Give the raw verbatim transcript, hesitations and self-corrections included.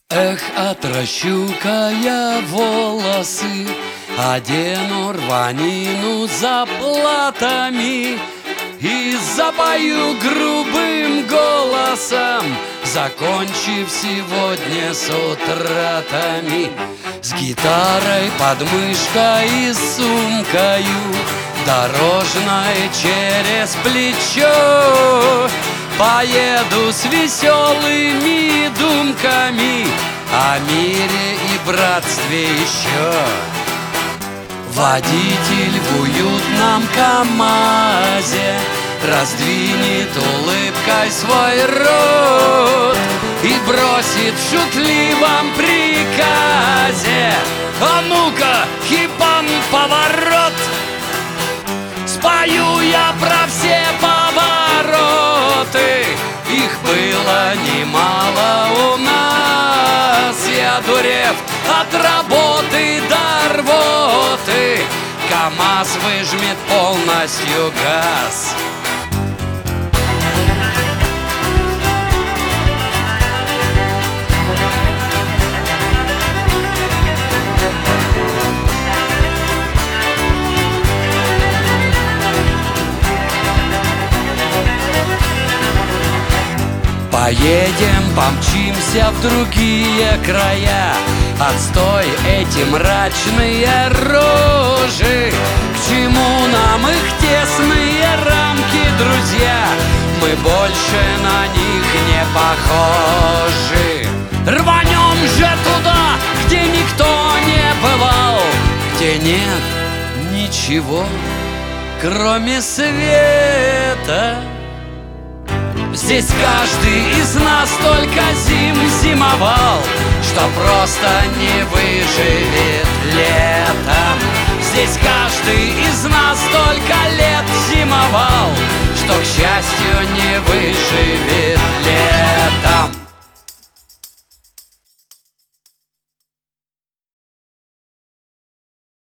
Эх, отращу-ка я волосы, одену рванину заплатами и запою грубым голосом, закончив сегодня с утратами. С гитарой под мышкой и сумкою, дорожной через плечо, поеду с веселыми думками о мире и братстве еще. Водитель в уютном КамАЗе раздвинет улыбкой свой рот и бросит в шутливом приказе: а ну-ка, хипан, поворот! Спою я про все повороты, их было немало у нас. Я, дурев от работы до рвоты, КамАЗ выжмет полностью газ. Поедем, помчимся в другие края, отстой эти мрачные рожи. К чему нам их тесные рамки, друзья? Мы больше на них не похожи. Рванем же туда, где никто не бывал, где нет ничего, кроме света. Здесь каждый из нас столько зим зимовал, что просто не выживет летом. Здесь каждый из нас столько лет зимовал, что, к счастью, не выживет летом.